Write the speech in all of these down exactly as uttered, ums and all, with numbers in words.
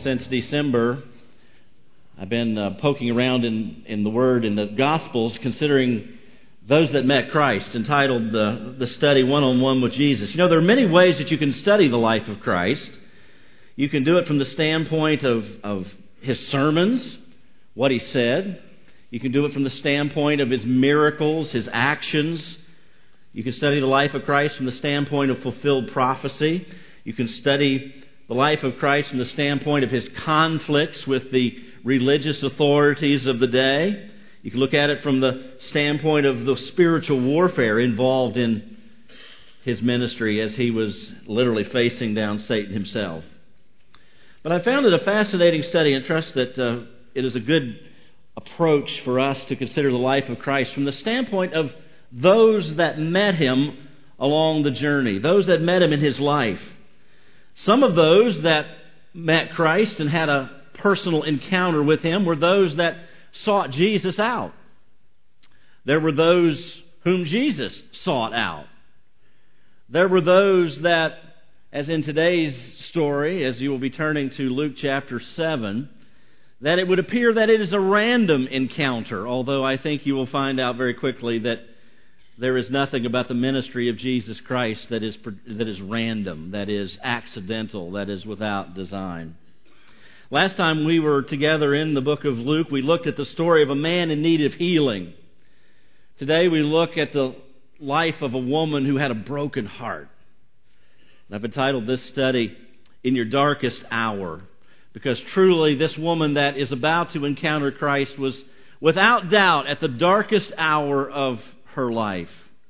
since December, I've been uh, poking around in, in the Word, in the Gospels, considering those that met Christ, entitled the, the study One-on-One with Jesus. You know, there are many ways that you can study the life of Christ. You can do it from the standpoint of, of His sermons, what He said. You can do it from the standpoint of His miracles, His actions. You can study the life of Christ from the standpoint of fulfilled prophecy. You can study the life of Christ from the standpoint of His conflicts with the religious authorities of the day. You can look at it from the standpoint of the spiritual warfare involved in His ministry as He was literally facing down Satan himself. But I found it a fascinating study and trust that uh, it is a good approach for us to consider the life of Christ from the standpoint of those that met Him along the journey, those that met Him in His life. Some of those that met Christ and had a personal encounter with Him were those that sought Jesus out. There were those whom Jesus sought out. There were those that, as in today's story, as you will be turning to Luke chapter seven, that it would appear that it is a random encounter, although I think you will find out very quickly that there is nothing about the ministry of Jesus Christ that is that is random, that is accidental, that is without design. Last time we were together in the book of Luke, we looked at the story of a man in need of healing. Today we look at the life of a woman who had a broken heart. And I've entitled this study, In Your Darkest Hour, because truly this woman that is about to encounter Christ was without doubt at the darkest hour of her life.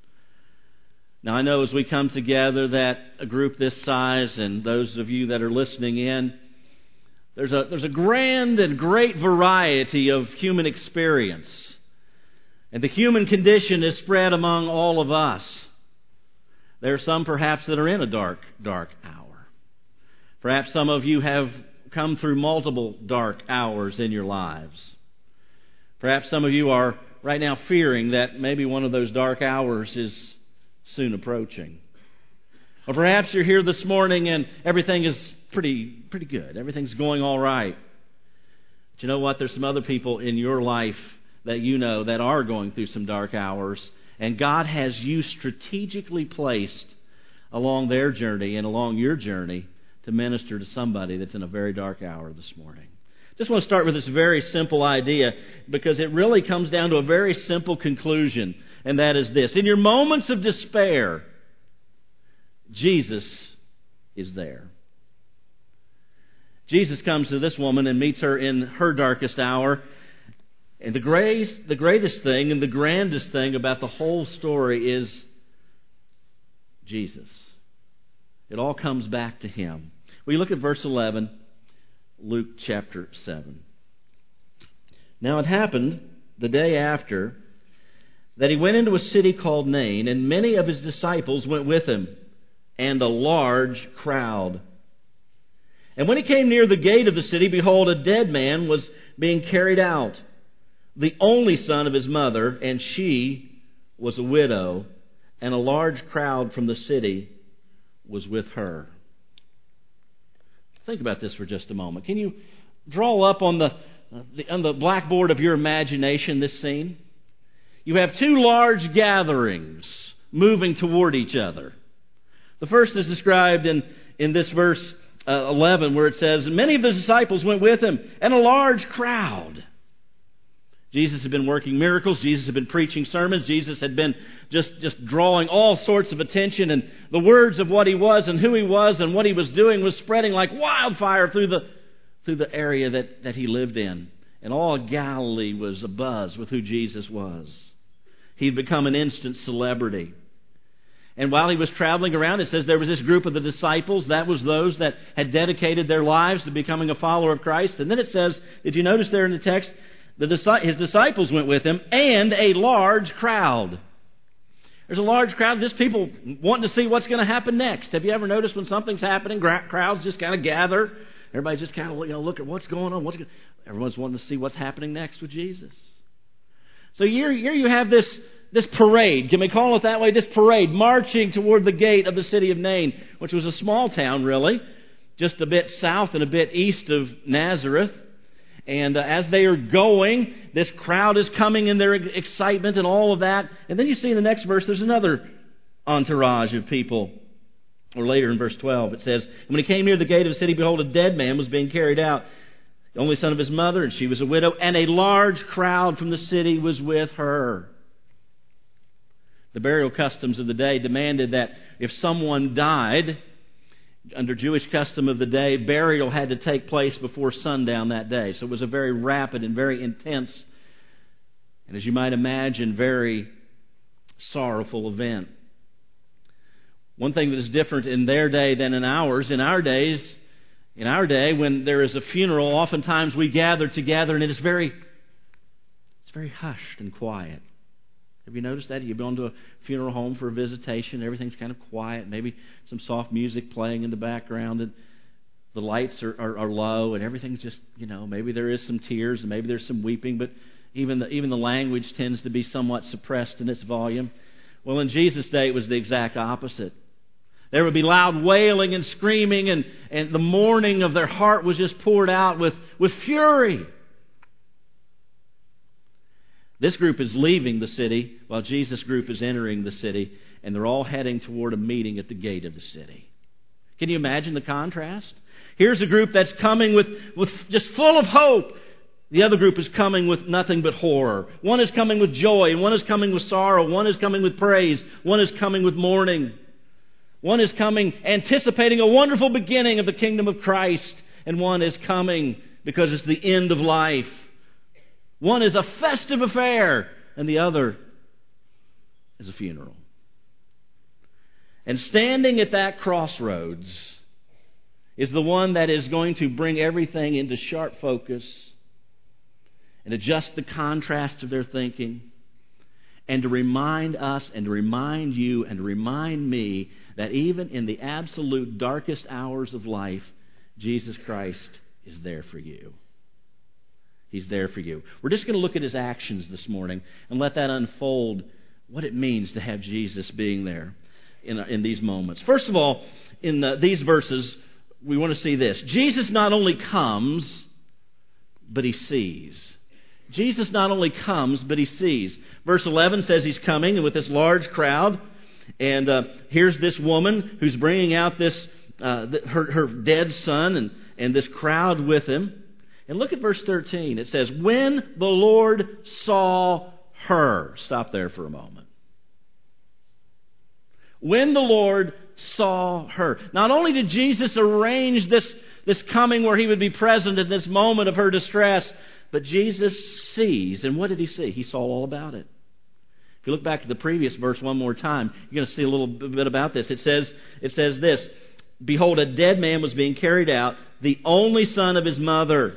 Now I know as we come together that a group this size and those of you that are listening in, there's a there's a grand and great variety of human experience. And the human condition is spread among all of us. There are some perhaps that are in a dark, dark hour. Perhaps some of you have come through multiple dark hours in your lives. Perhaps some of you are right now fearing that maybe one of those dark hours is soon approaching. Or perhaps you're here this morning and everything is pretty pretty good. Everything's going all right. But you know what? There's some other people in your life that you know that are going through some dark hours, and God has you strategically placed along their journey and along your journey to minister to somebody that's in a very dark hour this morning. Just want to start with this very simple idea because it really comes down to a very simple conclusion, and that is this. In your moments of despair, Jesus is there. Jesus comes to this woman and meets her in her darkest hour. And the greatest, the greatest thing and the grandest thing about the whole story is Jesus. It all comes back to Him. We look at verse eleven, Luke chapter seven. Now it happened the day after that He went into a city called Nain, and many of His disciples went with Him, and a large crowd. And when He came near the gate of the city, behold, a dead man was being carried out, the only son of his mother, and she was a widow, and a large crowd from the city was with her. Think about this for just a moment. Can you draw up on the, uh, the on the blackboard of your imagination this scene? You have two large gatherings moving toward each other. The first is described in, in this verse uh, eleven, where it says, many of the disciples went with Him, and a large crowd. Jesus had been working miracles. Jesus had been preaching sermons. Jesus had been just, just drawing all sorts of attention. And the words of what He was and who He was and what He was doing was spreading like wildfire through the, through the area that, that He lived in. And all Galilee was abuzz with who Jesus was. He'd become an instant celebrity. And while He was traveling around, it says there was this group of the disciples. That was those that had dedicated their lives to becoming a follower of Christ. And then it says, did you notice there in the text, The, his disciples went with Him, and a large crowd. There's a large crowd of just people wanting to see what's going to happen next. Have you ever noticed when something's happening, crowds just kind of gather? Everybody just kind of you know, look at what's going on. What's going... Everyone's wanting to see what's happening next with Jesus. So here, here you have this, this parade, can we call it that way? This parade marching toward the gate of the city of Nain, which was a small town, really, just a bit south and a bit east of Nazareth. And uh, as they are going, this crowd is coming in their excitement and all of that. And then you see in the next verse, there's another entourage of people. Or later in verse twelve, it says, "When he came near the gate of the city, behold, a dead man was being carried out, the only son of his mother, and she was a widow, and a large crowd from the city was with her." The burial customs of the day demanded that if someone died, under Jewish custom of the day, burial had to take place before sundown that day. So it was a very rapid and very intense, and as you might imagine, very sorrowful event. One thing that is different in their day than in ours, in our days, in our day, when there is a funeral, oftentimes we gather together and it is very, it's very hushed and quiet. Have you noticed that? You've gone to a funeral home for a visitation, everything's kind of quiet, maybe some soft music playing in the background, and the lights are, are, are low, and everything's just, you know, maybe there is some tears and maybe there's some weeping, but even the, even the language tends to be somewhat suppressed in its volume. Well, in Jesus' day, it was the exact opposite. There would be loud wailing and screaming, and, and the mourning of their heart was just poured out with, with fury. This group is leaving the city while Jesus' group is entering the city, and they're all heading toward a meeting at the gate of the city. Can you imagine the contrast? Here's a group that's coming with, with just full of hope. The other group is coming with nothing but horror. One is coming with joy, and one is coming with sorrow. One is coming with praise. One is coming with mourning. One is coming anticipating a wonderful beginning of the kingdom of Christ, and one is coming because it's the end of life. One is a festive affair, and the other is a funeral. And standing at that crossroads is the one that is going to bring everything into sharp focus and adjust the contrast of their thinking, and to remind us and to remind you and to remind me that even in the absolute darkest hours of life, Jesus Christ is there for you. He's there for you. We're just going to look at His actions this morning and let that unfold what it means to have Jesus being there in, in these moments. First of all, in the, these verses, we want to see this. Jesus not only comes, but He sees. Jesus not only comes, but He sees. Verse eleven says He's coming with this large crowd. And uh, here's this woman who's bringing out this uh, her, her dead son and, and this crowd with him. And look at verse thirteen. It says, "When the Lord saw her." Stop there for a moment. When the Lord saw her. Not only did Jesus arrange this, this coming where He would be present in this moment of her distress, but Jesus sees. And what did He see? He saw all about it. If you look back to the previous verse one more time, you're going to see a little bit about this. It says, it says this, "Behold, a dead man was being carried out, the only son of his mother."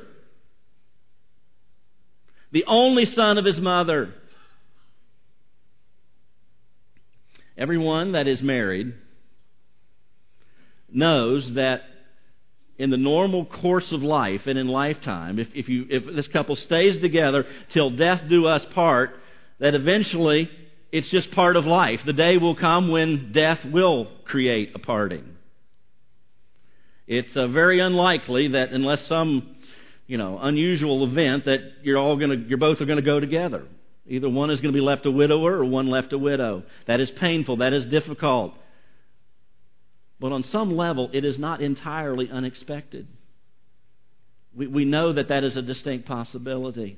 The only son of his mother. Everyone that is married knows that in the normal course of life and in lifetime, if, if, you, if this couple stays together till death do us part, that eventually it's just part of life. The day will come when death will create a parting. It's uh, very unlikely that unless some, you know, unusual event, that you're all going to, you're both are going to go together. Either one is going to be left a widower or one left a widow. That is painful. That is difficult. But on some level, it is not entirely unexpected. We, we know that that is a distinct possibility.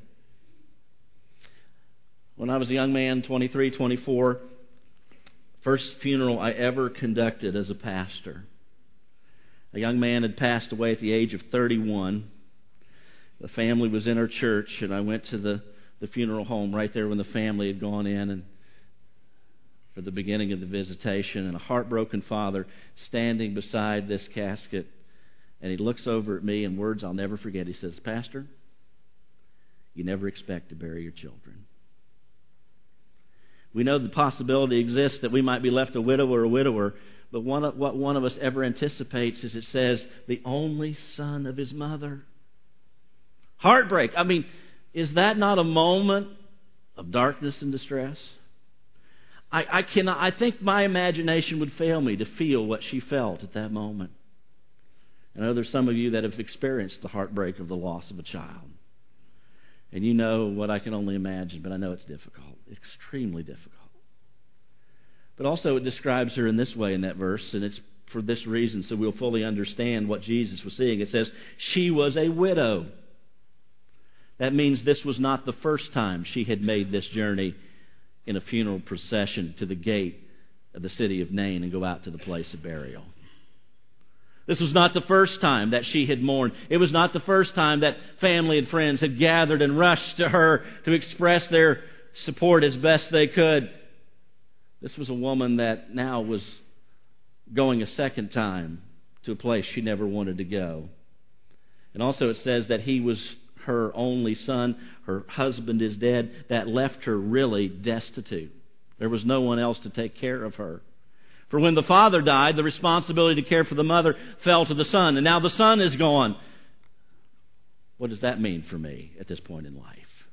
When I was a young man, twenty-three, twenty-four, first funeral I ever conducted as a pastor. A young man had passed away at the age of thirty-one. The family was in our church, and I went to the, the funeral home right there when the family had gone in and for the beginning of the visitation, and a heartbroken father standing beside this casket, and he looks over at me in words I'll never forget. He says, "Pastor, you never expect to bury your children." We know the possibility exists that we might be left a widow or a widower, but one of, what one of us ever anticipates is it says, the only son of his mother. Heartbreak. I mean, is that not a moment of darkness and distress? I, I cannot. I think my imagination would fail me to feel what she felt at that moment. I know there's some of you that have experienced the heartbreak of the loss of a child. And you know what I can only imagine, but I know it's difficult, extremely difficult. But also it describes her in this way in that verse, and it's for this reason, so we'll fully understand what Jesus was seeing. It says, she was a widow. That means this was not the first time she had made this journey in a funeral procession to the gate of the city of Nain and go out to the place of burial. This was not the first time that she had mourned. It was not the first time that family and friends had gathered and rushed to her to express their support as best they could. This was a woman that now was going a second time to a place she never wanted to go. And also it says that he was her only son. Her husband is dead. That left her really destitute. There was no one else to take care of her. For when the father died, the responsibility to care for the mother fell to the son. And now the son is gone. What does that mean for me at this point in life?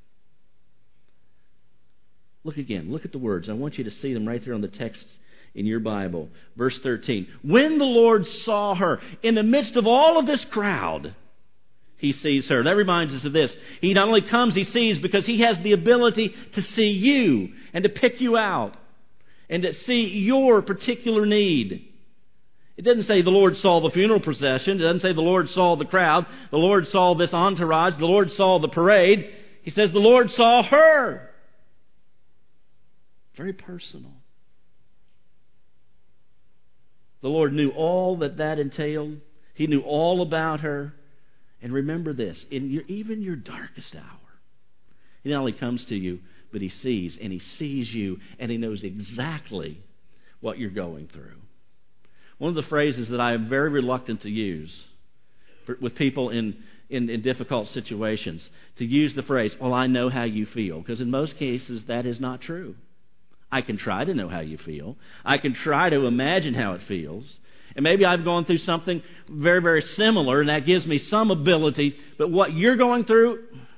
Look again. Look at the words. I want you to see them right there on the text in your Bible. Verse thirteen. When the Lord saw her in the midst of all of this crowd, he sees her. That reminds us of this. He not only comes, he sees, because he has the ability to see you and to pick you out and to see your particular need. It doesn't say the Lord saw the funeral procession. It doesn't say the Lord saw the crowd. The Lord saw this entourage. The Lord saw the parade. He says the Lord saw her. Very personal. The Lord knew all that that entailed. He knew all about her. And remember this, in your, even your darkest hour, He not only comes to you, but He sees, and He sees you, and He knows exactly what you're going through. One of the phrases that I am very reluctant to use for, with people in, in, in difficult situations, to use the phrase, well, I know how you feel, because in most cases that is not true. I can try to know how you feel. I can try to imagine how it feels. And maybe I've gone through something very, very similar, and that gives me some ability. But what you're going through,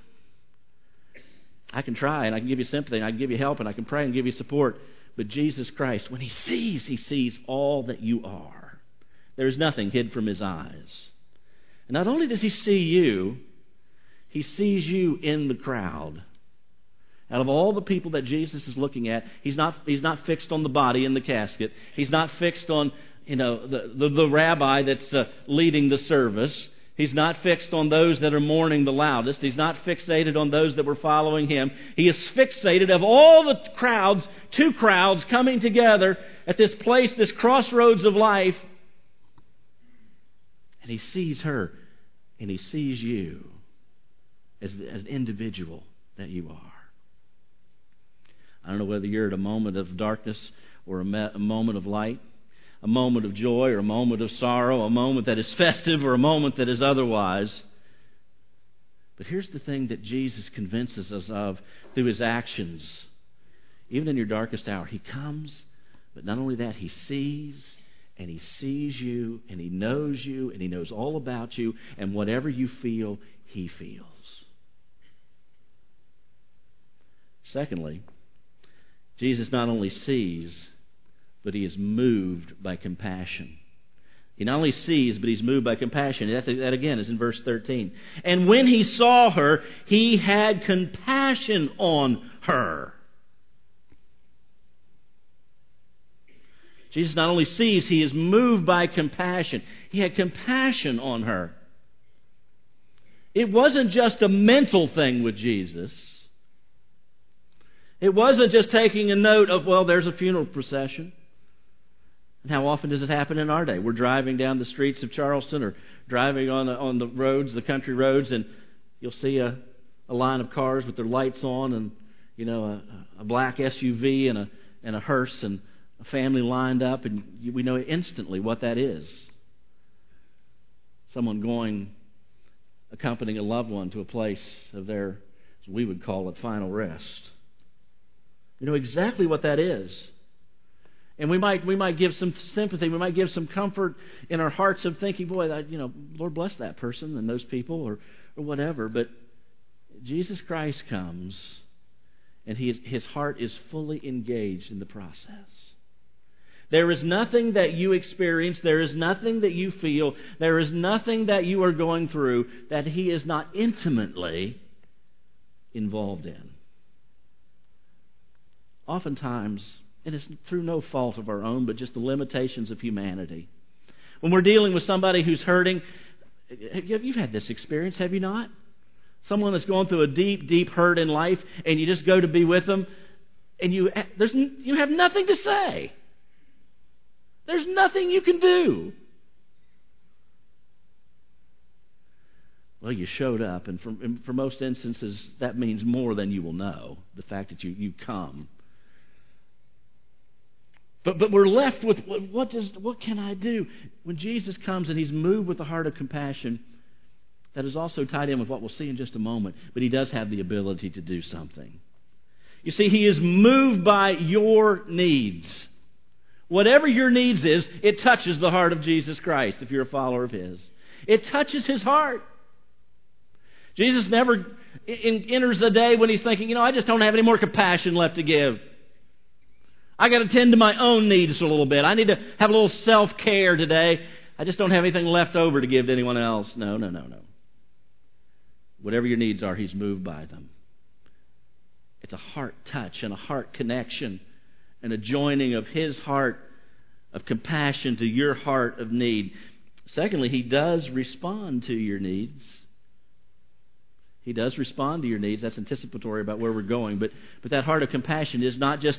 I can try, and I can give you sympathy, and I can give you help, and I can pray and give you support. But Jesus Christ, when He sees, He sees all that you are. There is nothing hid from His eyes. And not only does He see you, He sees you in the crowd. Out of all the people that Jesus is looking at, He's not, he's not fixed on the body in the casket. He's not fixed on You know, the, the, the rabbi that's uh, leading the service. He's not fixed on those that are mourning the loudest. He's not fixated on those that were following Him. He is fixated of all the crowds, two crowds coming together at this place, this crossroads of life. And He sees her, and He sees you as, as an individual that you are. I don't know whether you're at a moment of darkness or a, me- a moment of light. A moment of joy or a moment of sorrow, a moment that is festive or a moment that is otherwise. But here's the thing that Jesus convinces us of through His actions. Even in your darkest hour, He comes, but not only that, He sees, and He sees you, and He knows you, and He knows all about you, and whatever you feel, He feels. Secondly, Jesus not only sees, but He is moved by compassion. He not only sees, but He's moved by compassion. That, that again is in verse thirteen. And when He saw her, He had compassion on her. Jesus not only sees, He is moved by compassion. He had compassion on her. It wasn't just a mental thing with Jesus. It wasn't just taking a note of, well, there's a funeral procession. And how often does it happen in our day? We're driving down the streets of Charleston or driving on the, on the roads, the country roads, and you'll see a, a line of cars with their lights on and, you know, a, a black S U V and a, and a hearse and a family lined up, and you, we know instantly what that is. Someone going, accompanying a loved one to a place of their, as we would call it, final rest. We know exactly what that is. And we might we might give some sympathy, we might give some comfort in our hearts of thinking, boy, that, you know, Lord bless that person and those people or, or whatever. But Jesus Christ comes, and he is, His heart is fully engaged in the process. There is nothing that you experience, there is nothing that you feel, there is nothing that you are going through that He is not intimately involved in. Oftentimes, and it's through no fault of our own, but just the limitations of humanity. When we're dealing with somebody who's hurting, you've had this experience, have you not? Someone that's going through a deep, deep hurt in life, and you just go to be with them, and you there's you have nothing to say. There's nothing you can do. Well, you showed up, and for, and for most instances, that means more than you will know, the fact that you, you come. But but we're left with, what does what can I do? When Jesus comes and He's moved with a heart of compassion, that is also tied in with what we'll see in just a moment, but He does have the ability to do something. You see, He is moved by your needs. Whatever your needs is, it touches the heart of Jesus Christ if you're a follower of His. It touches His heart. Jesus never in, enters a day when He's thinking, you know, I just don't have any more compassion left to give. I got to tend to my own needs a little bit. I need to have a little self-care today. I just don't have anything left over to give to anyone else. No, no, no, no. Whatever your needs are, He's moved by them. It's a heart touch and a heart connection and a joining of His heart of compassion to your heart of need. Secondly, He does respond to your needs. He does respond to your needs. That's anticipatory about where we're going. But, but that heart of compassion is not just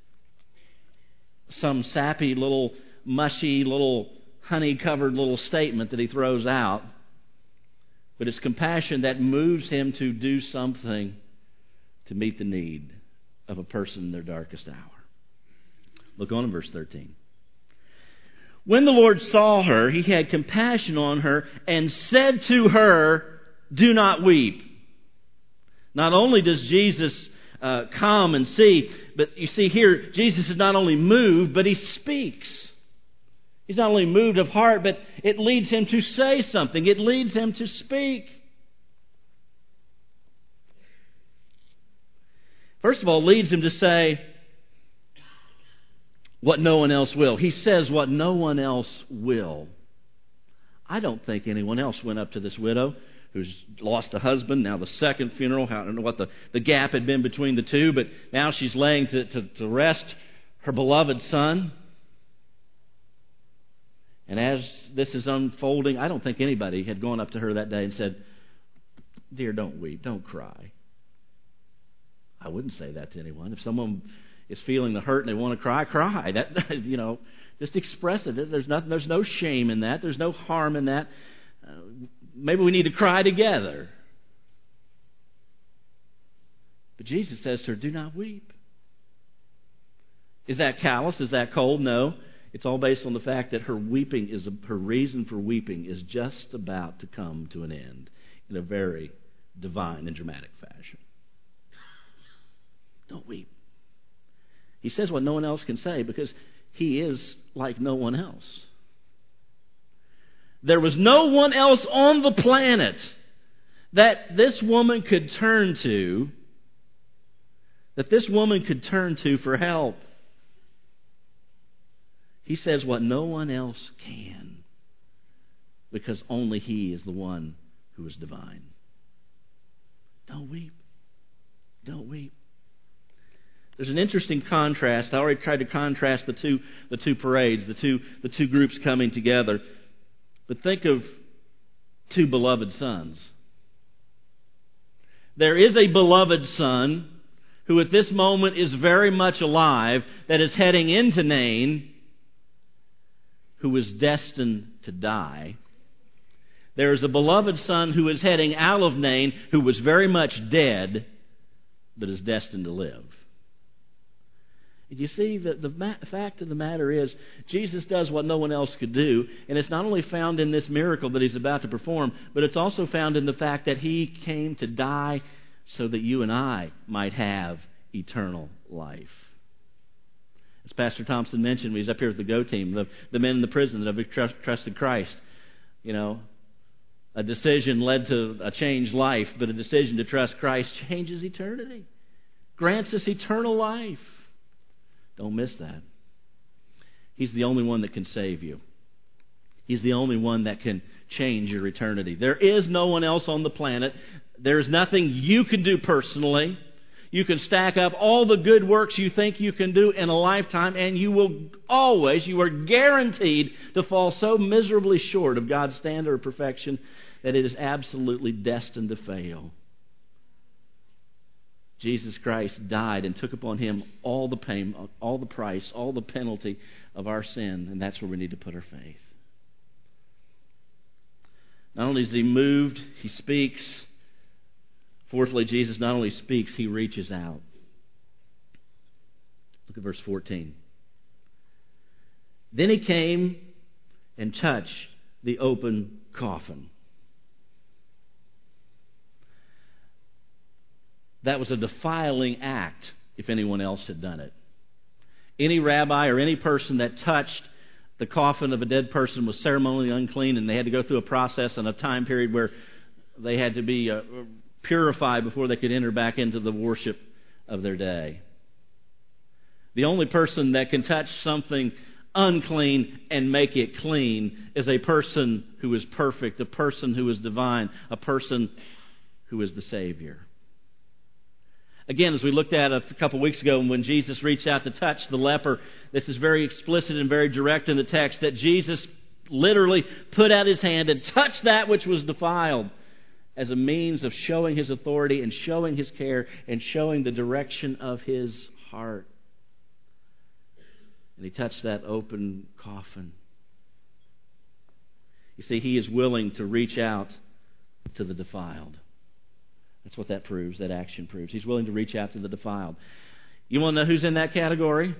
some sappy little, mushy, little honey-covered little statement that He throws out. But it's compassion that moves Him to do something to meet the need of a person in their darkest hour. Look on in verse thirteen. When the Lord saw her, He had compassion on her and said to her, "Do not weep." Not only does Jesus uh, come and see, but you see here, Jesus is not only moved, but He speaks. He's not only moved of heart, but it leads Him to say something. It leads Him to speak. First of all, it leads Him to say what no one else will. He says what no one else will. I don't think anyone else went up to this widow who's lost a husband, now the second funeral. I don't know what the, the gap had been between the two, but now she's laying to, to, to rest her beloved son. And as this is unfolding, I don't think anybody had gone up to her that day and said, "Dear, don't weep, don't cry." I wouldn't say that to anyone. If someone is feeling the hurt and they want to cry, cry. That, you know, just express it. There's nothing. There's no shame in that. There's no harm in that. Uh, maybe we need to cry together. But Jesus says to her, "Do not weep." Is that callous? Is that cold? No. It's all based on the fact that her weeping is a, her reason for weeping is just about to come to an end in a very divine and dramatic fashion. Don't weep. He says what no one else can say because He is like no one else. There was no one else on the planet that this woman could turn to, that this woman could turn to for help. He says what no one else can because only He is the one who is divine. Don't weep. Don't weep. There's an interesting contrast. I already tried to contrast the two the two parades, the two the two groups coming together. But think of two beloved sons. There is a beloved son who at this moment is very much alive, that is heading into Nain, who was destined to die. There is a beloved son who is heading out of Nain, who was very much dead, but is destined to live. You see, the, the ma- fact of the matter is, Jesus does what no one else could do, and it's not only found in this miracle that He's about to perform, but it's also found in the fact that He came to die so that you and I might have eternal life. As Pastor Thompson mentioned when he was up here with the Go team, the, the men in the prison that have trust, trusted Christ, you know, a decision led to a changed life, but a decision to trust Christ changes eternity, grants us eternal life. Don't miss that. He's the only one that can save you. He's the only one that can change your eternity. There is no one else on the planet. There's nothing you can do personally. You can stack up all the good works you think you can do in a lifetime, and you will always, you are guaranteed to fall so miserably short of God's standard of perfection that it is absolutely destined to fail. Jesus Christ died and took upon Him all the pain, all the price, all the penalty of our sin, and that's where we need to put our faith. Not only is He moved, He speaks. Fourthly, Jesus not only speaks, He reaches out. Look at verse fourteen. Then He came and touched the open coffin. That was a defiling act if anyone else had done it. Any rabbi or any person that touched the coffin of a dead person was ceremonially unclean, and they had to go through a process and a time period where they had to be uh, purified before they could enter back into the worship of their day. The only person that can touch something unclean and make it clean is a person who is perfect, a person who is divine, a person who is the Savior. Again, as we looked at a couple weeks ago when Jesus reached out to touch the leper, this is very explicit and very direct in the text that Jesus literally put out His hand and touched that which was defiled as a means of showing His authority and showing His care and showing the direction of His heart. And He touched that open coffin. You see, He is willing to reach out to the defiled. That's what that proves, that action proves. He's willing to reach out to the defiled. You want to know who's in that category?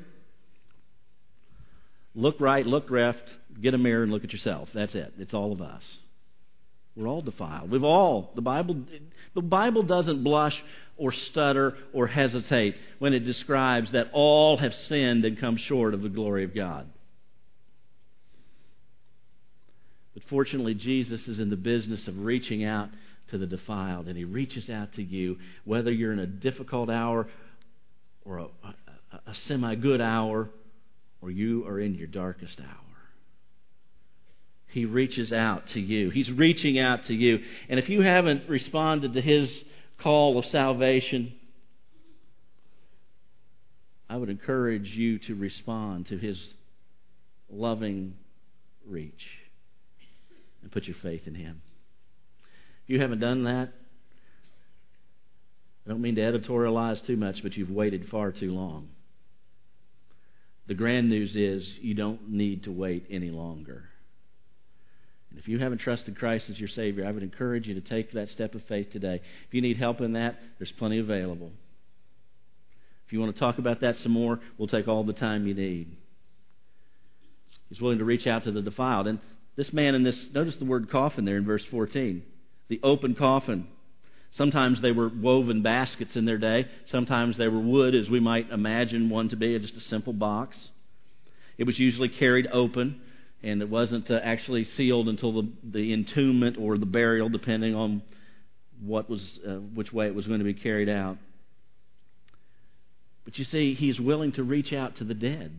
Look right, look left, get a mirror and look at yourself. That's it. It's all of us. We're all defiled. We've all, the Bible, the Bible doesn't blush or stutter or hesitate when it describes that all have sinned and come short of the glory of God. But fortunately, Jesus is in the business of reaching out to the defiled, and He reaches out to you, whether you're in a difficult hour or a, a, a semi-good hour, or you are in your darkest hour. He reaches out to you. He's reaching out to you. And if you haven't responded to His call of salvation, I would encourage you to respond to His loving reach and put your faith in Him. If you haven't done that, I don't mean to editorialize too much, but you've waited far too long. The grand news is you don't need to wait any longer. And if you haven't trusted Christ as your Savior, I would encourage you to take that step of faith today. If you need help in that, there's plenty available. If you want to talk about that some more, we'll take all the time you need. He's willing to reach out to the defiled. And this man in this, notice the word coffin there in verse fourteen. The open coffin. Sometimes they were woven baskets in their day. Sometimes they were wood, as we might imagine one to be, just a simple box. It was usually carried open, and it wasn't uh, actually sealed until the, the entombment or the burial, depending on what was, uh, which way it was going to be carried out. But you see, He's willing to reach out to the dead.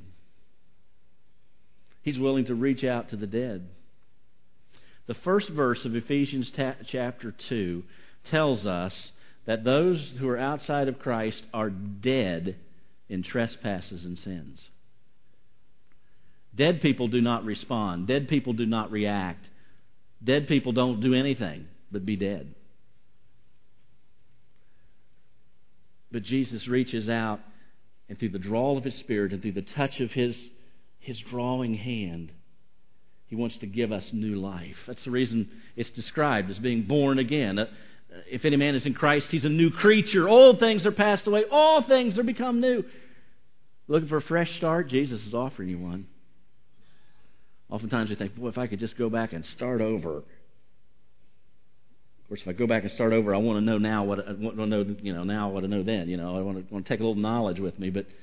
He's willing to reach out to the dead. The first verse of Ephesians ta- chapter two tells us that those who are outside of Christ are dead in trespasses and sins. Dead people do not respond. Dead people do not react. Dead people don't do anything but be dead. But Jesus reaches out, and through the drawl of His Spirit and through the touch of His, His drawing hand, He wants to give us new life. That's the reason it's described as being born again. Uh, if any man is in Christ, he's a new creature. Old things are passed away. All things are become new. Looking for a fresh start? Jesus is offering you one. Oftentimes we think, boy, if I could just go back and start over. Of course, if I go back and start over, I want to know now what I want to know. You know, now what I know then. You know, I want to, want to take a little knowledge with me. But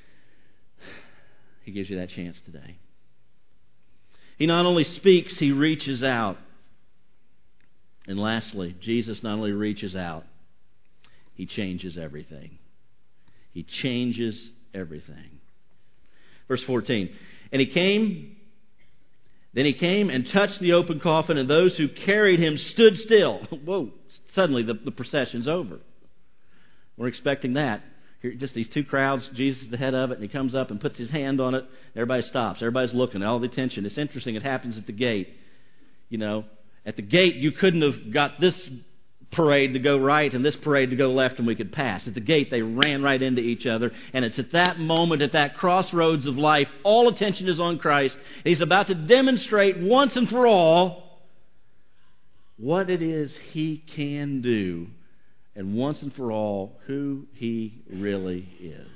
He gives you that chance today. He not only speaks, He reaches out. And lastly, Jesus not only reaches out, He changes everything. He changes everything. Verse fourteen, And he came, then he came and touched the open coffin, and those who carried him stood still. Whoa, suddenly the, the procession's over. We're expecting that. Here, just these two crowds, Jesus is the head of it, and he comes up and puts his hand on it. Everybody stops. Everybody's looking, all the attention. It's interesting. It happens at the gate. You know, at the gate, you couldn't have got this parade to go right and this parade to go left and we could pass. At the gate, they ran right into each other. And it's at that moment, at that crossroads of life, all attention is on Christ. He's about to demonstrate once and for all what it is He can do, and once and for all, who He really is.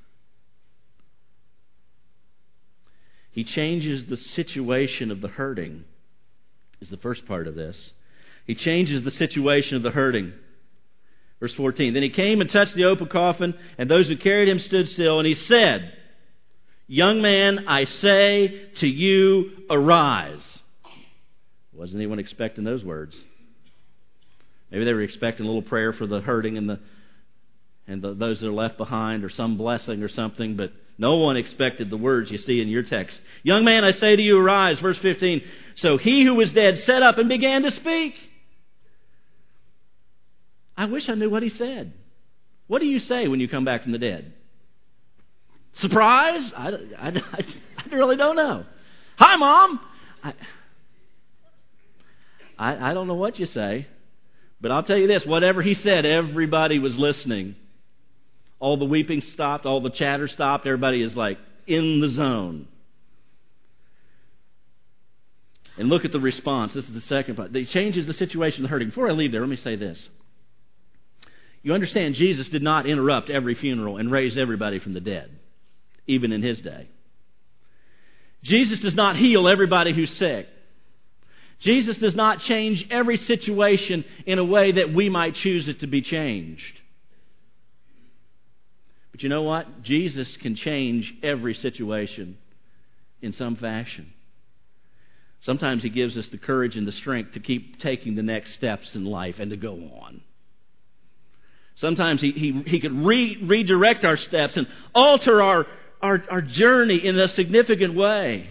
He changes the situation of the hurting, is the first part of this. He changes the situation of the hurting. Verse fourteen, then he came and touched the open coffin, and those who carried him stood still, and he said, young man, I say to you, arise. Wasn't anyone expecting those words? Maybe they were expecting a little prayer for the hurting and the and the, those that are left behind, or some blessing or something, but no one expected the words you see in your text. Young man, I say to you, arise. Verse fifteen, so he who was dead sat up and began to speak. I wish I knew what he said. What do you say when you come back from the dead? Surprise? I, I, I, I really don't know. Hi, Mom. I, I, I don't know what you say, but I'll tell you this. Whatever he said, everybody was listening. All the weeping stopped. All the chatter stopped. Everybody is like in the zone. And look at the response. This is the second part. It changes the situation of the hurting. Before I leave there, let me say this. You understand, Jesus did not interrupt every funeral and raise everybody from the dead, even in His day. Jesus does not heal everybody who's sick. Jesus does not change every situation in a way that we might choose it to be changed. But you know what? Jesus can change every situation in some fashion. Sometimes He gives us the courage and the strength to keep taking the next steps in life and to go on. Sometimes He He, he could re, redirect our steps and alter our, our, our journey in a significant way.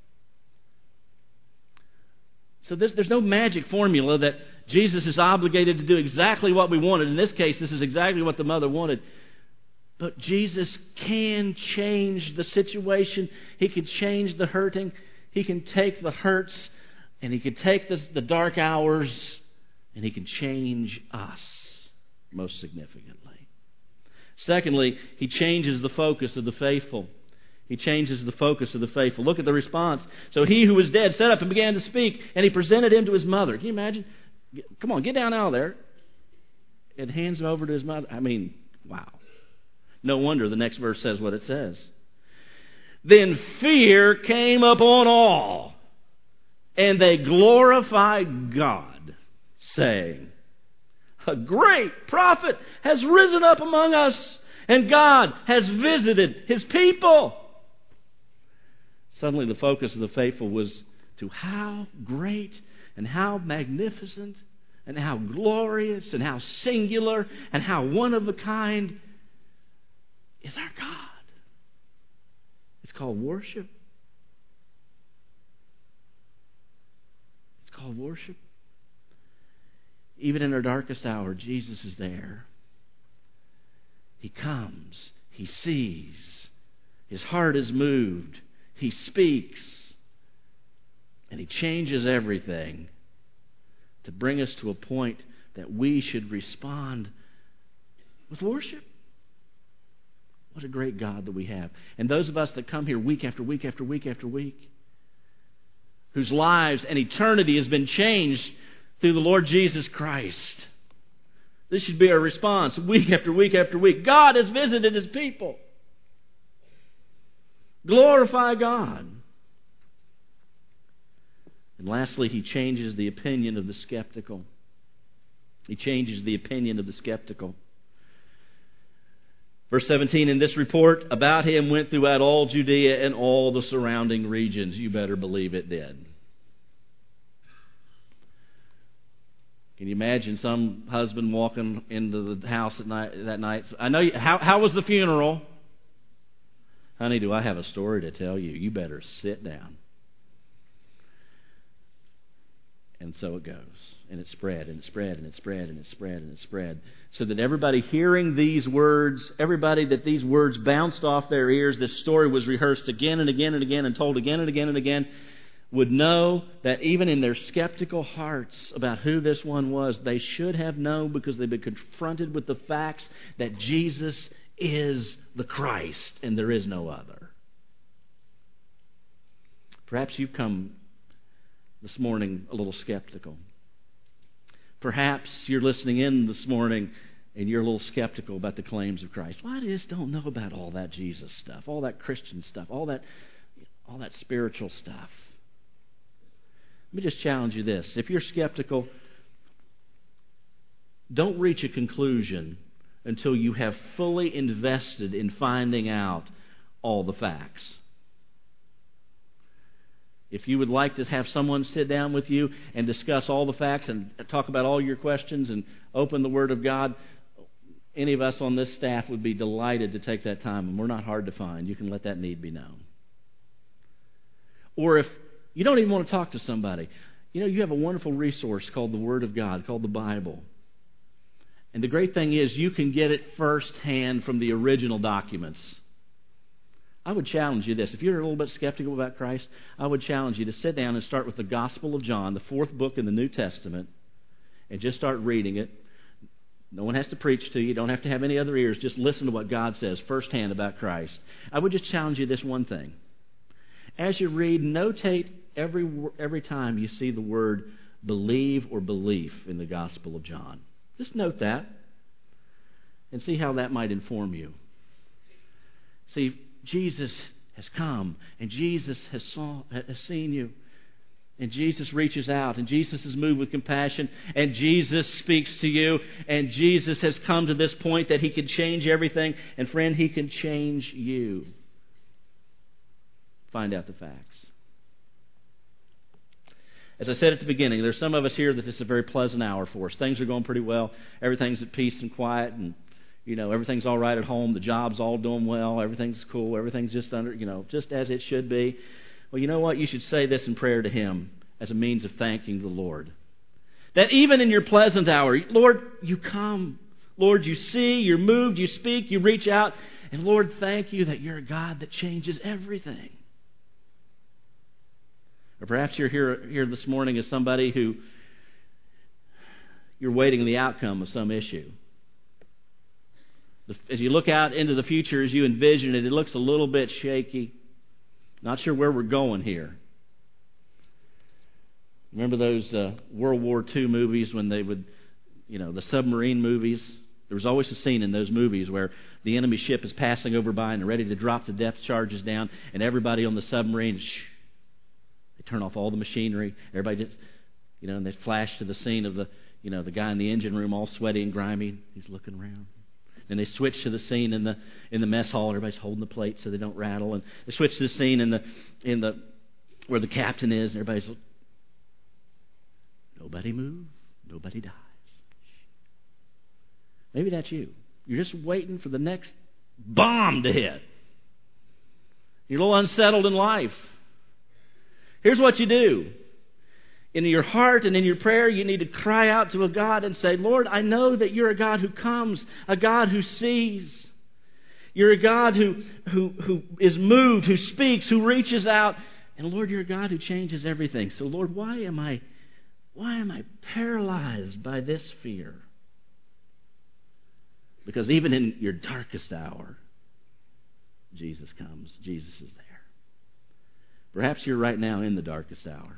So there's, there's no magic formula that Jesus is obligated to do exactly what we wanted. In this case, this is exactly what the mother wanted. But Jesus can change the situation. He can change the hurting. He can take the hurts, and He can take the, the dark hours, and He can change us, most significantly. Secondly, He changes the focus of the faithful. He changes the focus of the faithful. Look at the response. So he who was dead sat up and began to speak, and He presented him to his mother. Can you imagine? Come on, get down out of there. And hands him over to his mother. I mean, wow. No wonder the next verse says what it says. Then fear came upon all, and they glorified God, saying, a great prophet has risen up among us, and God has visited His people. Suddenly the focus of the faithful was to how great and how magnificent and how glorious and how singular and how one of a kind is our God. It's called worship. It's called worship. Even in our darkest hour, Jesus is there. He comes. He sees. His heart is moved. He speaks. And He changes everything to bring us to a point that we should respond with worship. What a great God that we have. And those of us that come here week after week after week after week, whose lives and eternity has been changed through the Lord Jesus Christ. This should be our response week after week after week. God has visited His people. Glorify God. And lastly, He changes the opinion of the skeptical. He changes the opinion of the skeptical. Verse seventeen, in this report about Him went throughout all Judea and all the surrounding regions. You better believe it did. Can you imagine some husband walking into the house at night, that night? I know. You, how, how was the funeral? Honey, do I have a story to tell you? You better sit down. And so it goes. And it spread, and it spread, and it spread, and it spread, and it spread. So that everybody hearing these words, everybody that these words bounced off their ears, this story was rehearsed again and again and again and told again and again and again, would know that even in their skeptical hearts about who this one was, they should have known, because they've been confronted with the facts that Jesus is the Christ and there is no other. Perhaps you've come this morning a little skeptical. Perhaps you're listening in this morning and you're a little skeptical about the claims of Christ. Well, I just don't know about all that Jesus stuff, all that Christian stuff, all that, all that spiritual stuff. Let me just challenge you this. If you're skeptical, don't reach a conclusion until you have fully invested in finding out all the facts. If you would like to have someone sit down with you and discuss all the facts and talk about all your questions and open the Word of God, any of us on this staff would be delighted to take that time, and we're not hard to find. You can let that need be known. Or if you don't even want to talk to somebody, you know, you have a wonderful resource called the Word of God, called the Bible. And the great thing is you can get it firsthand from the original documents. I would challenge you this. If you're a little bit skeptical about Christ, I would challenge you to sit down and start with the Gospel of John, the fourth book in the New Testament, and just start reading it. No one has to preach to you. You don't have to have any other ears. Just listen to what God says firsthand about Christ. I would just challenge you this one thing. As you read, notate every every time you see the word believe or belief in the Gospel of John. Just note that and see how that might inform you. See, Jesus has come, and Jesus has, saw, has seen you, and Jesus reaches out, and Jesus is moved with compassion, and Jesus speaks to you, and Jesus has come to this point that He can change everything, and friend, He can change you. Find out the facts. As I said at the beginning, there's some of us here that this is a very pleasant hour for us. Things are going pretty well. Everything's at peace and quiet, and you know, everything's all right at home. The job's all doing well. Everything's cool. Everything's just under, you know, just as it should be. Well, you know what? You should say this in prayer to Him as a means of thanking the Lord. That even in your pleasant hour, Lord, you come. Lord, you see, you're moved, you speak, you reach out. And Lord, thank you that you're a God that changes everything. Or perhaps you're here, here this morning as somebody who you're waiting the outcome of some issue. As you look out into the future, as you envision it, it looks a little bit shaky. Not sure where we're going here. Remember those uh, World War Two movies when they would, you know, the submarine movies? There was always a scene in those movies where the enemy ship is passing over by and they're ready to drop the depth charges down, and everybody on the submarine, shh, they turn off all the machinery. Everybody just, you know, and they flash to the scene of the, you know, the guy in the engine room all sweaty and grimy. He's looking around. And they switch to the scene in the in the mess hall. Everybody's holding the plates so they don't rattle. And they switch to the scene in the in the where the captain is. And everybody's nobody move, nobody dies. Maybe that's you. You're just waiting for the next bomb to hit. You're a little unsettled in life. Here's what you do. In your heart and in your prayer, you need to cry out to a God and say, Lord, I know that you're a God who comes, a God who sees. You're a God who, who, who is moved, who speaks, who reaches out. And Lord, you're a God who changes everything. So Lord, why am I, why am I paralyzed by this fear? Because even in your darkest hour, Jesus comes. Jesus is there. Perhaps you're right now in the darkest hour.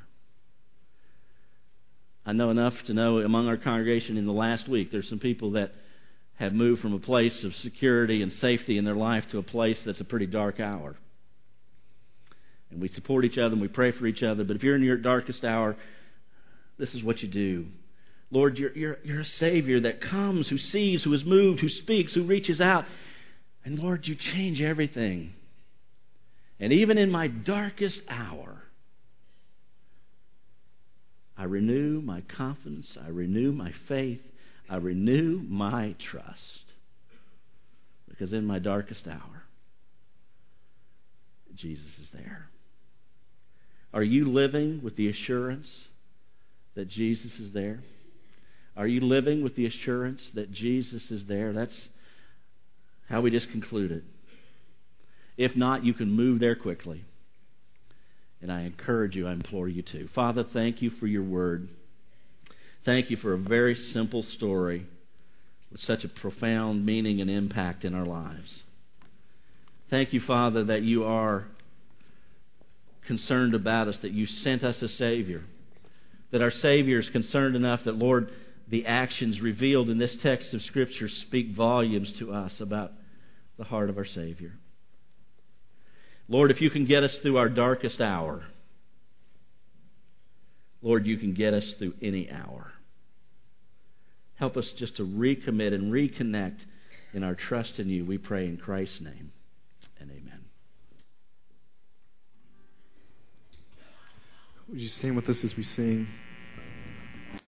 I know enough to know among our congregation in the last week, there's some people that have moved from a place of security and safety in their life to a place that's a pretty dark hour. And we support each other and we pray for each other. But if you're in your darkest hour, this is what you do. Lord, you're, you're, you're a Savior that comes, who sees, who is moved, who speaks, who reaches out. And Lord, you change everything. And even in my darkest hour, I renew my confidence, I renew my faith, I renew my trust. Because in my darkest hour, Jesus is there. Are you living with the assurance that Jesus is there? Are you living with the assurance that Jesus is there? That's how we just concluded. If not, you can move there quickly. And I encourage you, I implore you to. Father, thank you for your word. Thank you for a very simple story with such a profound meaning and impact in our lives. Thank you, Father, that you are concerned about us, that you sent us a Savior, that our Savior is concerned enough that, Lord, the actions revealed in this text of Scripture speak volumes to us about the heart of our Savior. Lord, if you can get us through our darkest hour, Lord, you can get us through any hour. Help us just to recommit and reconnect in our trust in you. We pray in Christ's name, and amen. Would you stand with us as we sing?